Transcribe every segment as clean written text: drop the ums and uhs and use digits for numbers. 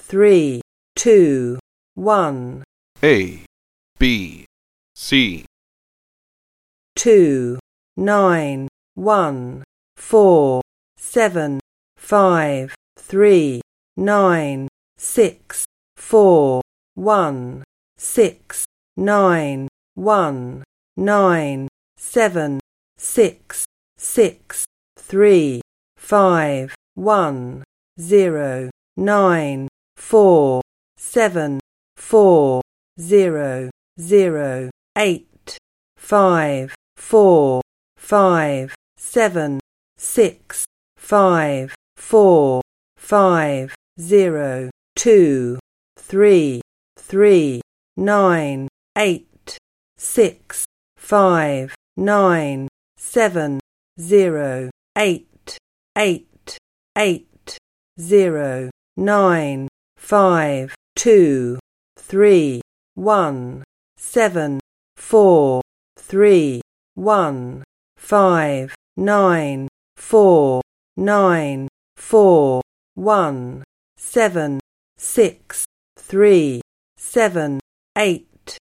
3, 2, 1. A, B, C. 2, 9, 1, 4, 7, 5, 3, 9, 6, 4, 1, 6, 9, 1, 9, 7, 6, 6, 3, 5, 1, 0, 9, 4, 7, 4, 0, 0, 8, 5, 4, 5, 7, 6, 5, 4, 5, 0, 2, 3, 3, 9, 8, 6, 5, 9, 7, 0, 8, 8, 8, 0, 9, 5, 2, 3, 1, 7, 4, 3, 1, 5, 9, 4, 9, 4, 1, 7, 6, 3, 7, 8,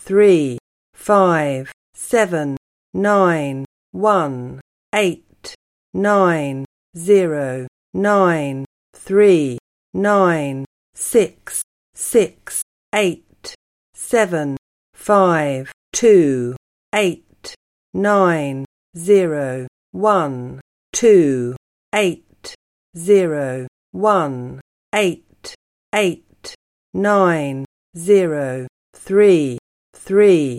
3, 5, 7, 9, 1, 8, 9, 0, 9, 3, 9, 6, 6, 8, 7, 5, 2, 8, 9, 0, 1, 2, 8, 0, 1, 8, 8, 9, 0, 3, 3,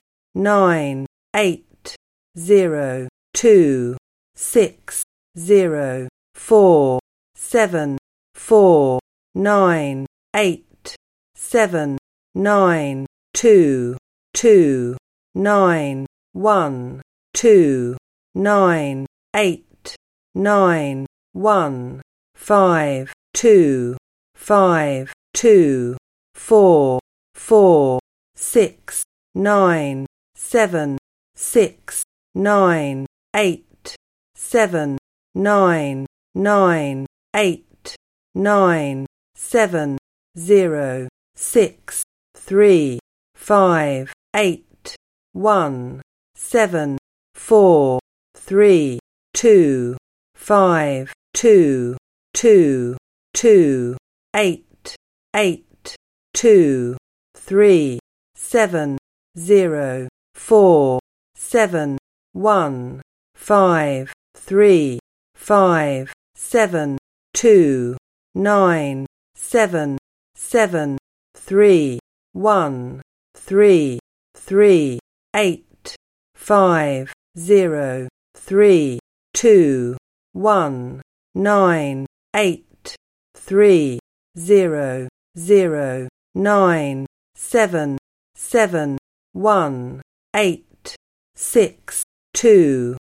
9, 8, 0, 2, 6, 0, 4, 7, 4, 9, 8, 7, 9, 2, 2, 9, 1, 2, 9, 8, 9, 1, 5, 2, 5, 2, 4, 4, 6, 9, 7, 6, 9, 8, 7, 9, 9, 8, 9, 7, 0, 6, 3, 5, 8, 1, 7, 4, 3, 2, 5, 2, 2, 2, 8, 8, 2, 3, 7, 0, 4, 7, 1, 5, 3, 5, 7, 2, 9, 7, 7, 3, 1, 3, 3, 8, 5, 0, 3, 2, 1, 9, 8, 3, 0, 0, 9, 7, 7, 1, 8, 6, 2,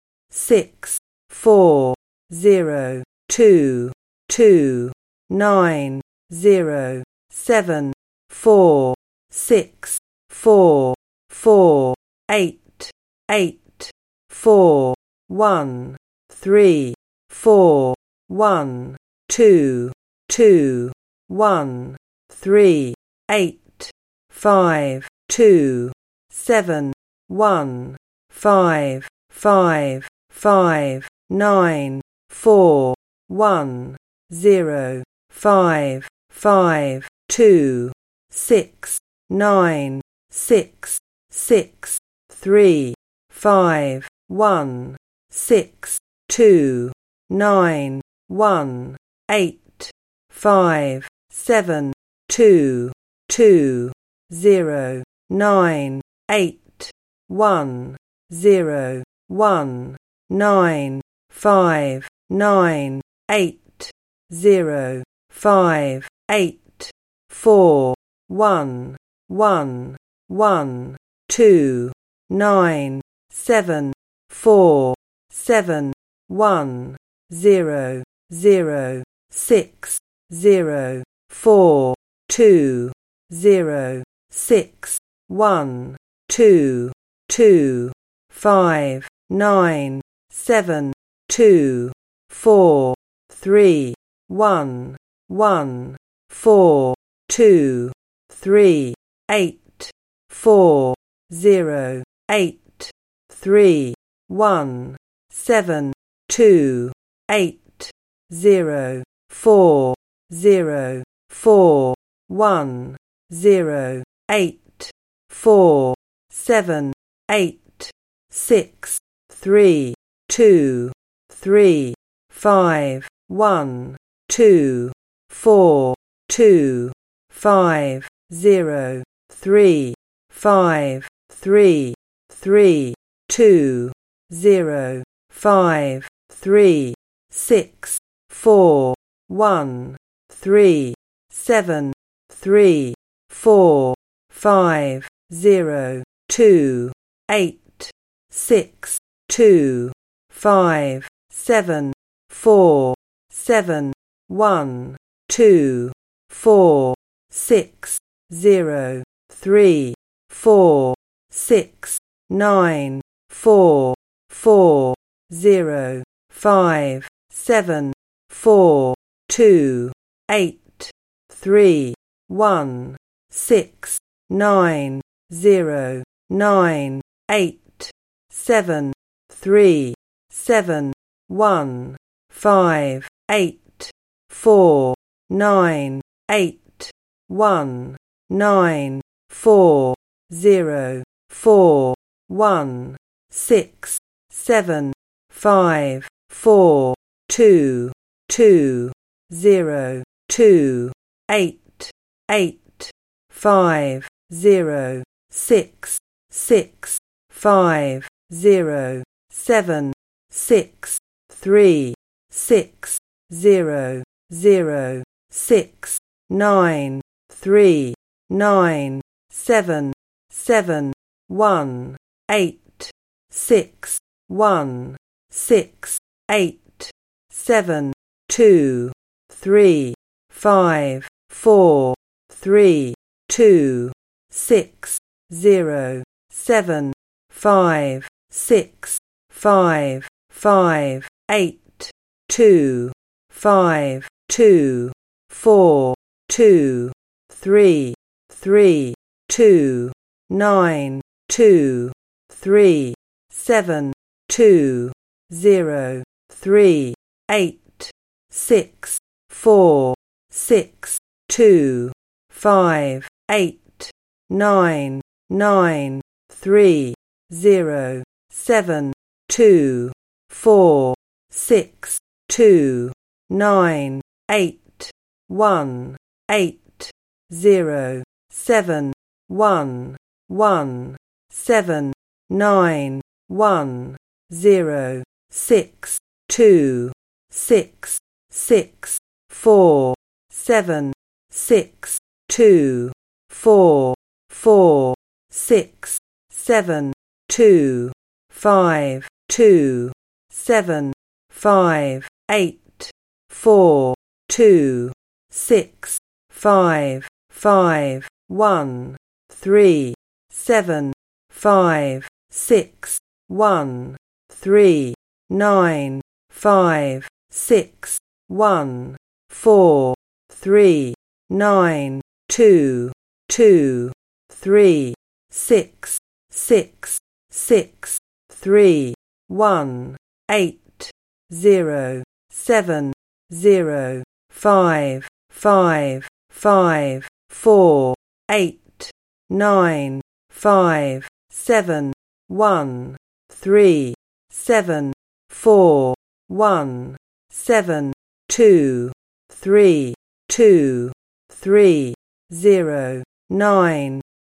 6, 4, 0, 2, 2, 9, 0, 7, 4, 6, 4, 4, 8, 8, 4, 1, 3, 4, 1, 2, 2, 1, 3, 8, 5, 2, 7, 1, 5, 5, 5, 9, 4, 1, 0, 5, 5, 2, 6, 9, 6, 6, 3, 5, 1, 6, 2, 9, 1, 8, 5, 7, 2, 2, 0, 9, 8, 1, 0, 1, 9, 5, 9, 8, 0, 5, 8, 4, 1, 1, 1, 2, 9, 7, 4, 7, 1, 0, 0, 6, 0, 4, 2, 0, 6, 1, 2, 2, 5, 9, 7, 2, 4, 3, 1, 1, 4, 2 3 8 4 0 8 3 1 7 2 8 0 4 0 4 1 0 8 4 7 8 6 3 2 3 5 1 2 4 2 5 0 3 5 3 3 2 0 5 3 6 4 1 3 7 3 4 5 0 2 8 6 2 5 7 4 7 1 2 4 6 0 3 4 6 9 4 4 0 5 7 4 2 8 3 1 6 9 0 9 8 7 3 7 1 5 8 4 9 8 1 9 4 0 4 1 6 7 5 4 2 2 0 2 8 8 5 0 6 6 5 0 7 6 3 6 0 0 6 9 3 9 7 7 1 8 6 1 6 8 7 2 3 5 4 3 2 6 0 7 5 6 5 5 8 2 5 2 4 2 3 3 2 9 2 3 7 2 0 3 8 6 4 6 2 5 8 9 9 3 0 7 2 4 6 2 9 8 1 8 0 7 1 1 7 9 1 0 6 2 6 6 4 7 6 2 4 4 6 7 2 5 2 7 5 8 4 2 6 5 5 1 3 7 5 6 1 3 9 5 6 1 4 3 9 2 2 3 6 6 6 3 1 8 0 7 0 5 5 5 4 8 9 5 7 1 3 7 4 1 7 2 3 2 3 0 9